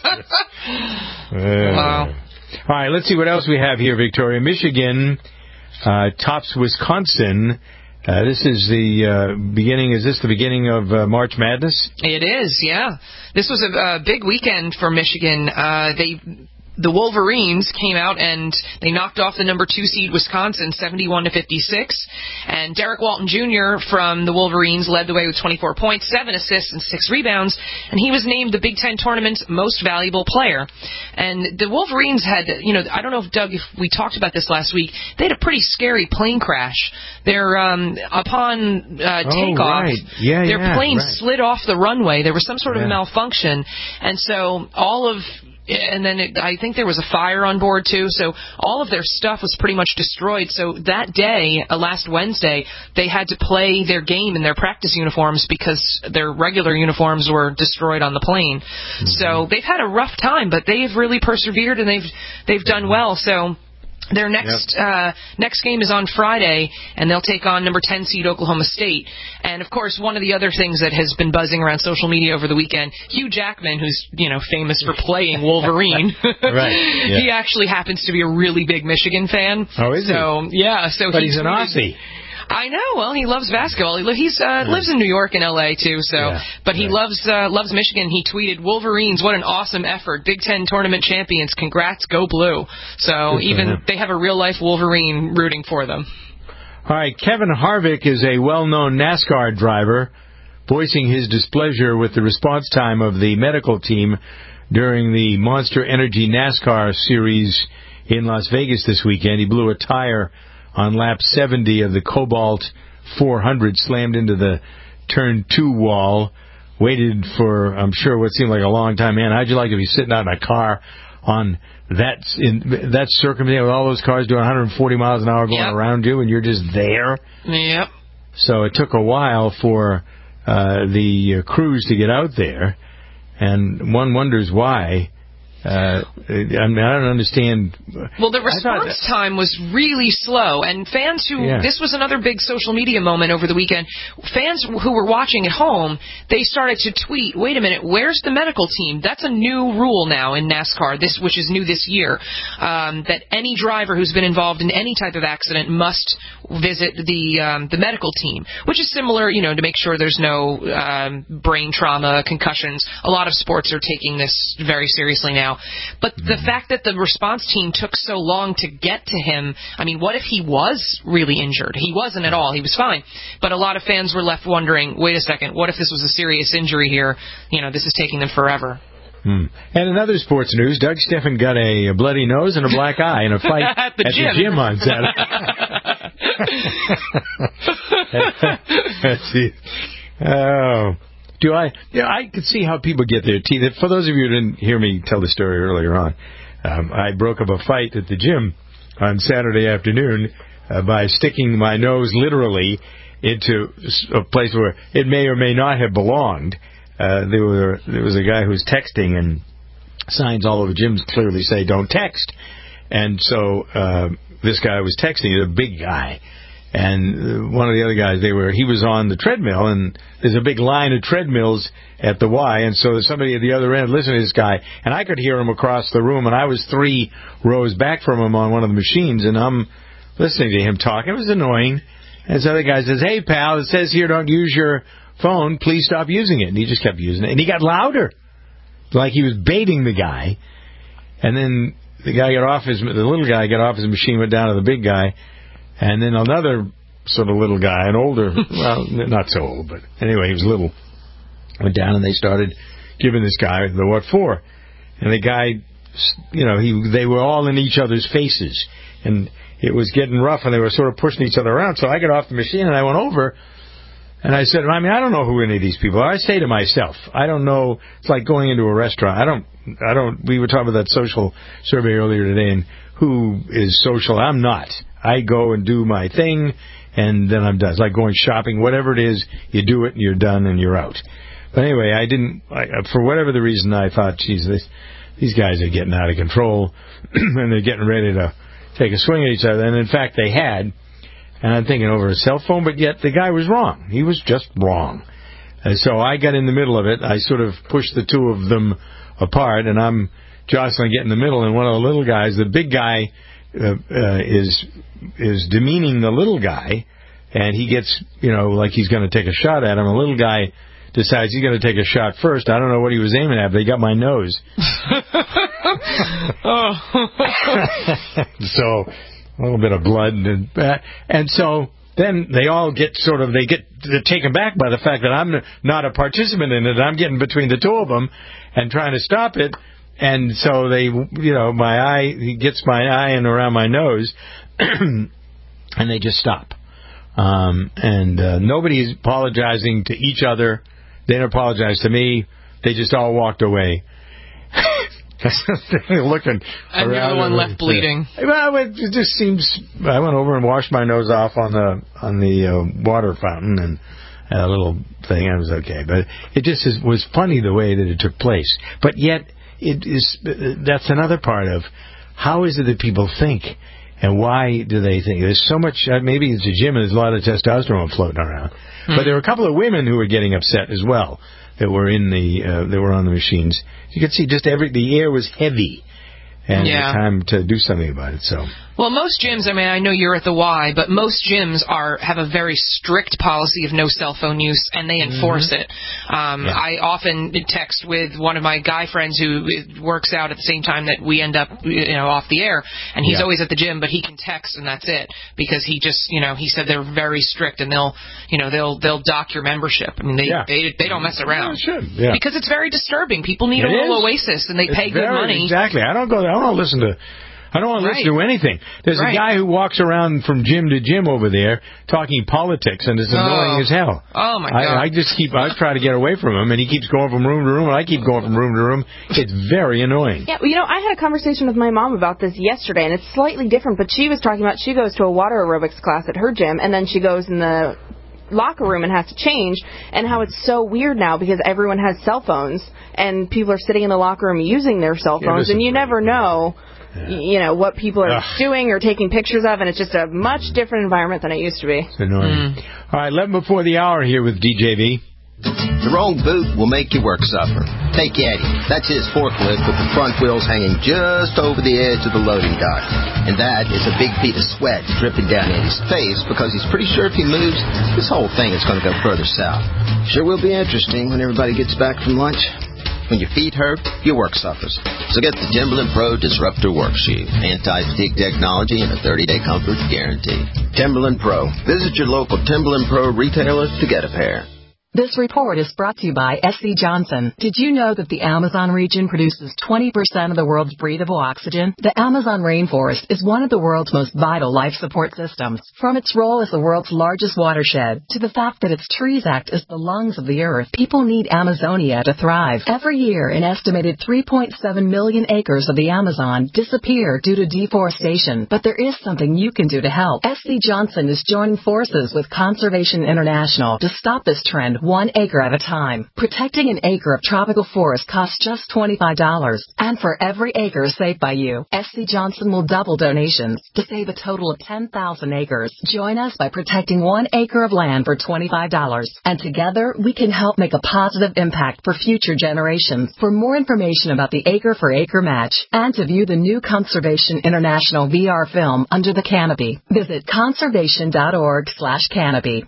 Wow. All right, let's see what else we have here, Victoria. Michigan tops Wisconsin. This is the beginning. Is this the beginning of March Madness? It is, yeah. This was a big weekend for Michigan. The Wolverines came out and they knocked off the number 2 seed Wisconsin 71-56. And Derek Walton Jr. from the Wolverines led the way with 24 points, 7 assists, and 6 rebounds. And he was named the Big Ten Tournament's most valuable player. And the Wolverines had, I don't know if, Doug, if we talked about this last week, they had a pretty scary plane crash. Upon takeoff, right. their plane slid off the runway. There was some sort of malfunction. And so I think there was a fire on board, too. So all of their stuff was pretty much destroyed. So that day, last Wednesday, they had to play their game in their practice uniforms because their regular uniforms were destroyed on the plane. Mm-hmm. So they've had a rough time, but they've really persevered and they've done well. So their next game is on Friday, and they'll take on number 10 seed Oklahoma State. And, of course, one of the other things that has been buzzing around social media over the weekend, Hugh Jackman, who's, famous for playing Wolverine, he actually happens to be a really big Michigan fan. Oh, is he? Yeah. But he's an Aussie. I know. Well, he loves basketball. He lives in New York and L.A. too. But he loves Michigan. He tweeted, "Wolverines, what an awesome effort! Big Ten tournament champions. Congrats, go blue!" So they have a real life Wolverine rooting for them. All right, Kevin Harvick is a well-known NASCAR driver, voicing his displeasure with the response time of the medical team during the Monster Energy NASCAR series in Las Vegas this weekend. He blew a tire on lap 70 of the Cobalt 400, slammed into the turn 2 wall, waited for, I'm sure, what seemed like a long time. Man, how'd you like to be sitting out in a car in that circumstance with all those cars doing 140 miles an hour going around you, and you're just there? Yep. So it took a while for the crews to get out there, and one wonders why. I don't understand. Well, the response time was really slow, and fans this was another big social media moment over the weekend. Fans who were watching at home, they started to tweet, "Wait a minute, where's the medical team?" That's a new rule now in NASCAR, which is new this year, that any driver who's been involved in any type of accident must visit the medical team, which is similar, to make sure there's no brain trauma, concussions. A lot of sports are taking this very seriously now. But the fact that the response team took so long to get to him, I mean, what if he was really injured? He wasn't at all. He was fine. But a lot of fans were left wondering, wait a second, what if this was a serious injury here? This is taking them forever. And in other sports news, Doug Steffen got a bloody nose and a black eye in a fight at the gym on Saturday. Let's see. Oh. I could see how people get their teeth. For those of you who didn't hear me tell the story earlier on, I broke up a fight at the gym on Saturday afternoon by sticking my nose literally into a place where it may or may not have belonged. There was a guy who was texting, and signs all over gyms clearly say "Don't text." And so this guy was texting. He's a big guy. And one of the other guys, he was on the treadmill, and there's a big line of treadmills at the Y, and so there's somebody at the other end listening to this guy, and I could hear him across the room, and I was 3 rows back from him on one of the machines, and I'm listening to him talk. It was annoying. And this other guy says, "Hey, pal, it says here don't use your phone. Please stop using it." And he just kept using it, and he got louder, like he was baiting the guy. And then the little guy got off his machine, went down to the big guy. And then another sort of little guy, an older, well, not so old, but anyway, he was little, went down and they started giving this guy the what for. And the guy, they were all in each other's faces. And it was getting rough and they were sort of pushing each other around. So I got off the machine and I went over and I said, I don't know who any of these people are. I say to myself, I don't know. It's like going into a restaurant. We were talking about that social survey earlier today and who is social. I'm not. I go and do my thing, and then I'm done. It's like going shopping. Whatever it is, you do it, and you're done, and you're out. But anyway, for whatever the reason, I thought, geez, these guys are getting out of control, and they're getting ready to take a swing at each other. And in fact, they had. And I'm thinking over a cell phone, but yet the guy was wrong. He was just wrong. And so I got in the middle of it. I sort of pushed the two of them apart, and I'm jostling, get in the middle, and one of the little guys, the big guy, is demeaning the little guy, and he gets, like he's going to take a shot at him. The little guy decides he's going to take a shot first. I don't know what he was aiming at, but he got my nose. So a little bit of blood, and so then they all get taken back by the fact that I'm not a participant in it. I'm getting between the two of them and trying to stop it, and so they, he gets my eye and around my nose, and they just stop. And nobody's apologizing to each other. They didn't apologize to me. They just all walked away. Looking and around, you're the one left bleeding. Well, it just seems. I went over and washed my nose off on the water fountain and a little thing. I was okay, but it just was funny the way that it took place. But yet, that's another part of how is it that people think, and why do they think? There's so much. Maybe it's a gym and there's a lot of testosterone floating around. But there were a couple of women who were getting upset as well. That were that were on the machines. You could see just the air was heavy, and it was time to do something about it. So. Well, most gyms, I know you're at the Y, but most gyms have a very strict policy of no cell phone use, and they enforce it. I often text with one of my guy friends who works out at the same time that we end up, off the air, and he's always at the gym, but he can text and that's it, because he just, he said they're very strict, and they'll dock your membership. They don't mess around. Because it's very disturbing. People need a little oasis, and they pay good money. Exactly. I don't want to listen to anything. There's a guy who walks around from gym to gym over there talking politics, and it's annoying as hell. Oh, my God. I try to get away from him, and he keeps going from room to room, and I keep going from room to room. It's very annoying. Yeah, I had a conversation with my mom about this yesterday, and it's slightly different, but she was talking about she goes to a water aerobics class at her gym, and then she goes in the locker room and has to change, and how it's so weird now because everyone has cell phones, and people are sitting in the locker room using their cell phones, and you never know what people are doing or taking pictures of, and it's just a much different environment than it used to be. It's annoying. All right, 11 before the hour here with DJV. The wrong boot will make your work suffer. Take Eddie. That's his forklift with the front wheels hanging just over the edge of the loading dock. And that is a big bead of sweat dripping down Eddie's face because he's pretty sure if he moves, this whole thing is going to go further south. Sure will be interesting when everybody gets back from lunch. When your feet hurt, your work suffers. So get the Timberland Pro Disruptor Work Shoe. Anti-fatigue technology and a 30-day comfort guarantee. Timberland Pro. Visit your local Timberland Pro retailer to get a pair. This report is brought to you by SC Johnson. Did you know that the Amazon region produces 20% of the world's breathable oxygen? The Amazon rainforest is one of the world's most vital life support systems. From its role as the world's largest watershed to the fact that its trees act as the lungs of the earth, people need Amazonia to thrive. Every year, an estimated 3.7 million acres of the Amazon disappear due to deforestation. But there is something you can do to help. SC Johnson is joining forces with Conservation International to stop this trend 1 acre at a time. Protecting an acre of tropical forest costs just $25. And for every acre saved by you, SC Johnson will double donations to save a total of 10,000 acres. Join us by protecting 1 acre of land for $25. And together, we can help make a positive impact for future generations. For more information about the Acre for Acre match and to view the new Conservation International VR film Under the Canopy, visit conservation.org/canopy.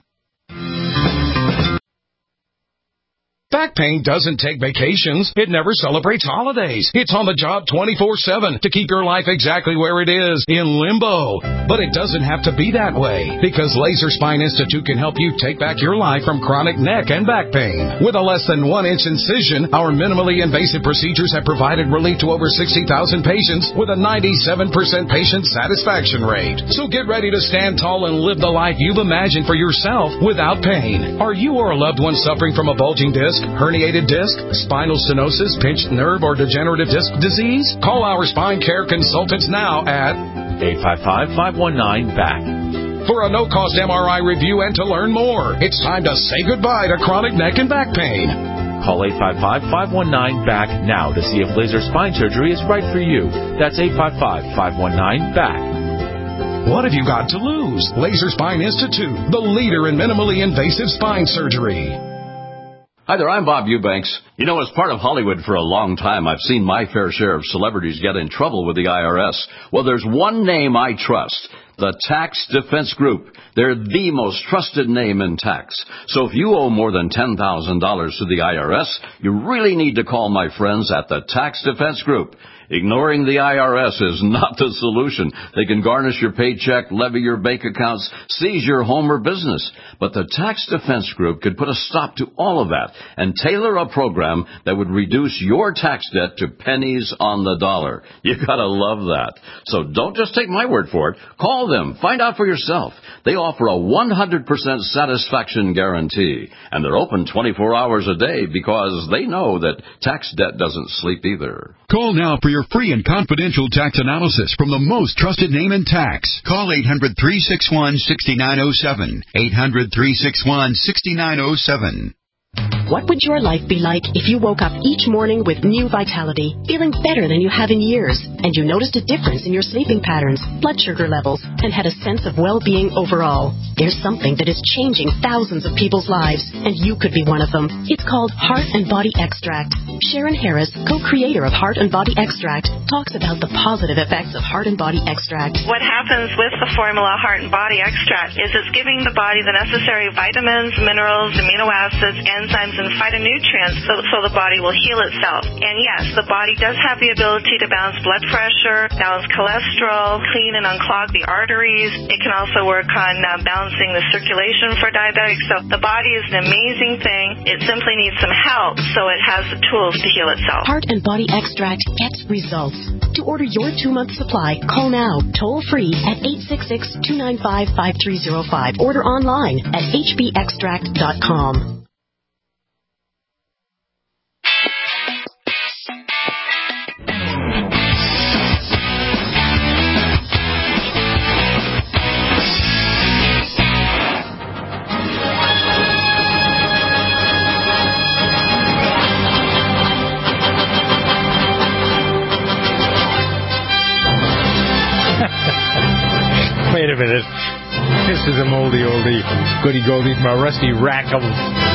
Back pain doesn't take vacations. It never celebrates holidays. It's on the job 24/7 to keep your life exactly where it is, in limbo. But it doesn't have to be that way, because Laser Spine Institute can help you take back your life from chronic neck and back pain. With a less than 1-inch incision, our minimally invasive procedures have provided relief to over 60,000 patients with a 97% patient satisfaction rate. So get ready to stand tall and live the life you've imagined for yourself without pain. Are you or a loved one suffering from a bulging disc, herniated disc, spinal stenosis, pinched nerve, or degenerative disc disease? Call our spine care consultants now at 855-519-BACK. for a no-cost MRI review and to learn more. It's time to say goodbye to chronic neck and back pain. Call 855-519-BACK now to see if laser spine surgery is right for you. That's 855-519-BACK. What have you got to lose? Laser Spine Institute, the leader in minimally invasive spine surgery. Hi there, I'm Bob Eubanks. You know, as part of Hollywood for a long time, I've seen my fair share of celebrities get in trouble with the IRS. Well, there's one name I trust. The Tax Defense Group. They're the most trusted name in tax. So if you owe more than $10,000 to the IRS, you really need to call my friends at the Tax Defense Group. Ignoring the IRS is not the solution. They can garnish your paycheck, levy your bank accounts, seize your home or business. But the Tax Defense Group could put a stop to all of that and tailor a program that would reduce your tax debt to pennies on the dollar. You gotta love that. So don't just take my word for it. Call them. Find out for yourself. They offer a 100% satisfaction guarantee. And they're open 24 hours a day because they know that tax debt doesn't sleep either. Call now for your free and confidential tax analysis from the most trusted name in tax. Call 800-361-6907. 800-361-6907. What would your life be like if you woke up each morning with new vitality, feeling better than you have in years, and you noticed a difference in your sleeping patterns, blood sugar levels, and had a sense of well-being overall? There's something that is changing thousands of people's lives, and you could be one of them. It's called Heart and Body Extract. Sharon Harris, co-creator of Heart and Body Extract, talks about the positive effects of Heart and Body Extract. What happens with the formula Heart and Body Extract is it's giving the body the necessary vitamins, minerals, amino acids, enzymes, and phytonutrients so the body will heal itself. And yes, the body does have the ability to balance blood pressure, balance cholesterol, clean and unclog the arteries. It can also work on balancing the circulation for diabetics. So the body is an amazing thing. It simply needs some help so it has the tools to heal itself. Heart and Body Extract gets results. To order your 2-month supply, call now, toll free at 866-295-5305. Order online at hbextract.com. Wait a minute. This is a moldy oldie, goody goldie from a rusty rack of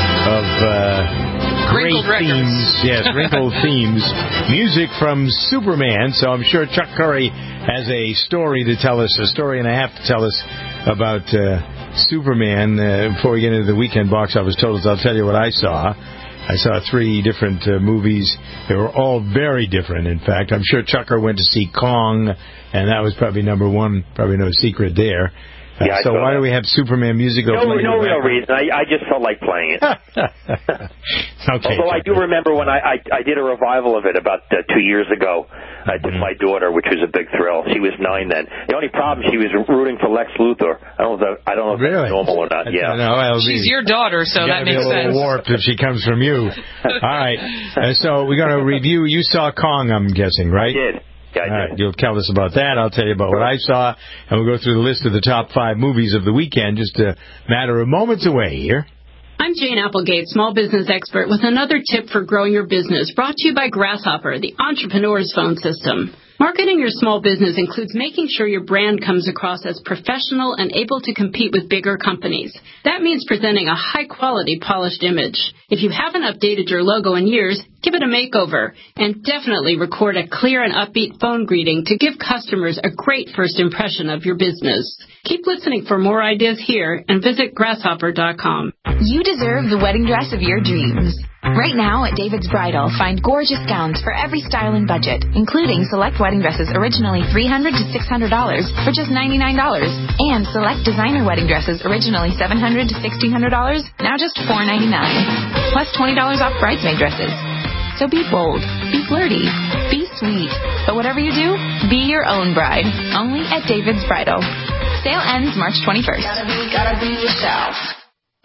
great themes. Yes, wrinkled themes. Music from Superman. So I'm sure Chuck Curry has a story to tell us, a story and a half to tell us about Superman. Before we get into the weekend box office totals, I'll tell you what I saw. I saw 3 different movies. They were all very different, in fact. I'm sure Chucker went to see Kong, and that was probably number 1. Probably no secret there. Yeah, so why do we have Superman music? No real reason. I just felt like playing it. Okay. Although I do remember when I did a revival of it about 2 years ago. I did my daughter, which was a big thrill. She was 9 then. The only problem, she was rooting for Lex Luthor. I don't know if that's normal or not. Yeah. She's your daughter, so that makes sense. Be a little warped if she comes from you. All right. So we're going to review. You saw Kong, I'm guessing, right? I did. Yeah, all right, you'll tell us about that. I'll tell you about what I saw, and we'll go through the list of the top 5 movies of the weekend, just a matter of moments away here. I'm Jane Applegate, small business expert, with another tip for growing your business, brought to you by Grasshopper, the entrepreneur's phone system. Marketing your small business includes making sure your brand comes across as professional and able to compete with bigger companies. That means presenting a high-quality, polished image. If you haven't updated your logo in years, give it a makeover, and definitely record a clear and upbeat phone greeting to give customers a great first impression of your business. Keep listening for more ideas here and visit grasshopper.com. You deserve the wedding dress of your dreams. Right now at David's Bridal, find gorgeous gowns for every style and budget, including select wedding dresses originally $300 to $600 for just $99, and select designer wedding dresses originally $700 to $1,600, now just $499, plus $20 off bridesmaid dresses. So be bold, be flirty, be sweet, but whatever you do, be your own bride, only at David's Bridal. Sale ends March 21st. Gotta be yourself.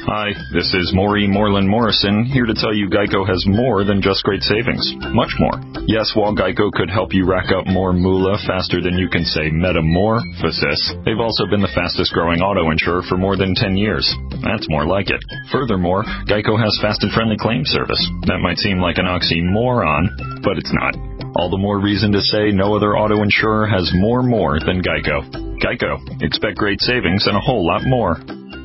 Hi, this is Maureen Moreland Morrison, here to tell you Geico has more than just great savings. Much more. Yes, while Geico could help you rack up more moolah faster than you can say metamorphosis, they've also been the fastest growing auto insurer for more than 10 years. That's more like it. Furthermore, Geico has fast and friendly claim service. That might seem like an oxymoron, but it's not. All the more reason to say no other auto insurer has more than Geico. Geico. Expect great savings and a whole lot more.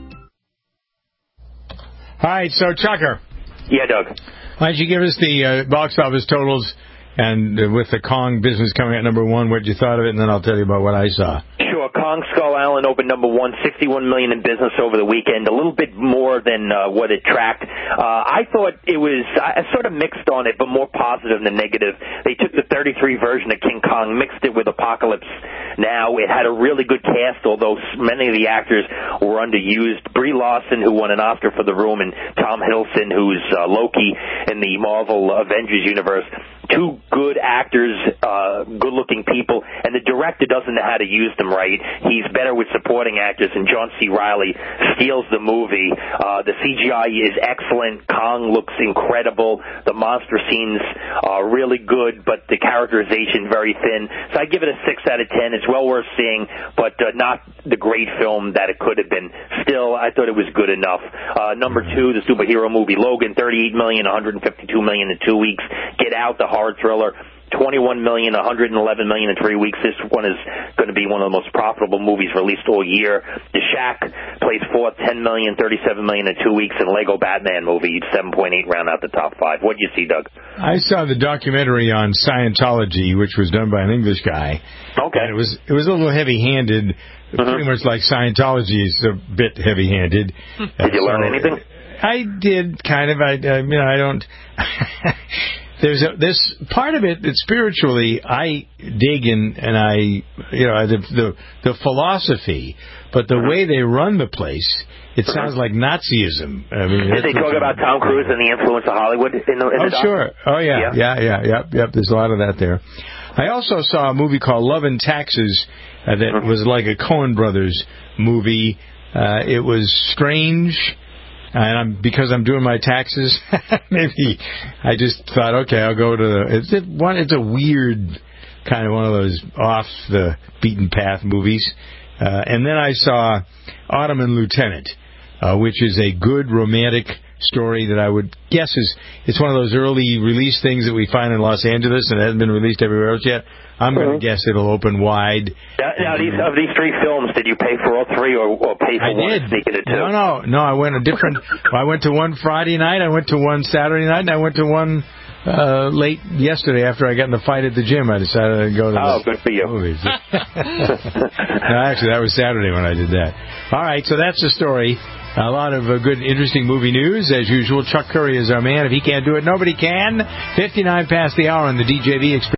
All right, so Chucker. Yeah, Doug. Why don't you give us the box office totals, and with the Kong business coming at number one, what you thought of it, and then I'll tell you about what I saw. Sure. Kong Skull Island opened number one, $61 million in business over the weekend, a little bit more than what it tracked. I thought it was I sort of mixed on it, but more positive than negative. They took the 33 version of King Kong, mixed it with Apocalypse Now. It had a really good cast, although many of the actors were underused. Brie Larson, who won an Oscar for The Room, and Tom Hiddleston, who's Loki in the Marvel Avengers universe. Two good actors, good-looking people, and the director doesn't know how to use them right. He's better with supporting actors, and John C. Reilly steals the movie. The CGI is excellent. Kong looks incredible. The monster scenes are really good, but the characterization very thin. So I give it a 6 out of 10. It's well worth seeing, but not the great film that it could have been. Still, I thought it was good enough. Number 2, the superhero movie Logan, $38 million, $152 million in 2 weeks. Get Out, the horror thriller, $21 million, $111 million in 3 weeks. This one is going to be one of the most profitable movies released all year. The Shack plays fourth, $10 million, $37 million in 2 weeks, and Lego Batman movie, 7.8, round out the top 5. What did you see, Doug? I saw the documentary on Scientology, which was done by an English guy. Okay. And it was a little heavy-handed. Pretty much like Scientology is a bit heavy-handed. Did you learn anything? I did, kind of. I don't... There's this part of it that spiritually I dig and the philosophy, but the way they run the place, it sounds like Nazism. I mean, did they talk about Tom Cruise and the influence of Hollywood in the sure. Oh, yeah. Yep. There's a lot of that there. I also saw a movie called Love and Taxes that was like a Coen Brothers movie. It was strange. And because I'm doing my taxes, maybe I just thought, okay, I'll go to it's a weird kind of one of those off the beaten path movies. And then I saw Ottoman Lieutenant, which is a good romantic story that I would guess it's one of those early release things that we find in Los Angeles and hasn't been released everywhere else yet. I'm going to guess it'll open wide. Now, of these 3 films, did you pay for all 3 or pay for one and sneak into 2? No. I went I went to one Friday night, I went to one Saturday night, and I went to one late yesterday after I got in the fight at the gym. I decided to go to good for you. Movies. No, actually, that was Saturday when I did that. All right, so that's the story. A lot of good, interesting movie news. As usual, Chuck Curry is our man. If he can't do it, nobody can. 59 past the hour on the DJV Experience.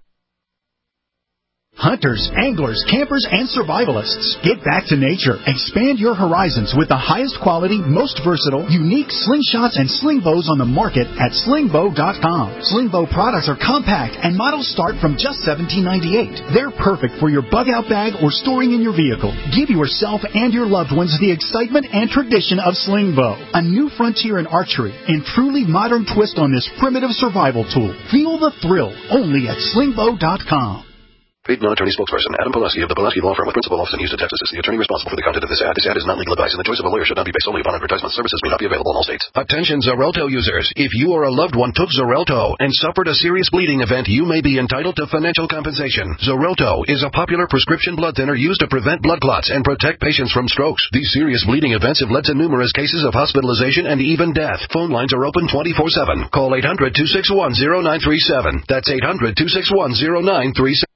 Hunters, anglers, campers, and survivalists. Get back to nature. Expand your horizons with the highest quality, most versatile, unique slingshots and sling bows on the market at slingbow.com. Slingbow products are compact and models start from just $17.98. They're perfect for your bug-out bag or storing in your vehicle. Give yourself and your loved ones the excitement and tradition of Slingbow. A new frontier in archery and truly modern twist on this primitive survival tool. Feel the thrill only at slingbow.com. Paid non-attorney spokesperson Adam Pulaski of the Pulaski Law Firm with principal office in Houston, Texas, is the attorney responsible for the content of this ad. This ad is not legal advice, and the choice of a lawyer should not be based solely upon advertisement. Services may not be available in all states. Attention Xarelto users. If you or a loved one took Xarelto and suffered a serious bleeding event, you may be entitled to financial compensation. Xarelto is a popular prescription blood thinner used to prevent blood clots and protect patients from strokes. These serious bleeding events have led to numerous cases of hospitalization and even death. Phone lines are open 24/7. Call 800-261-0937. That's 800-261-0937.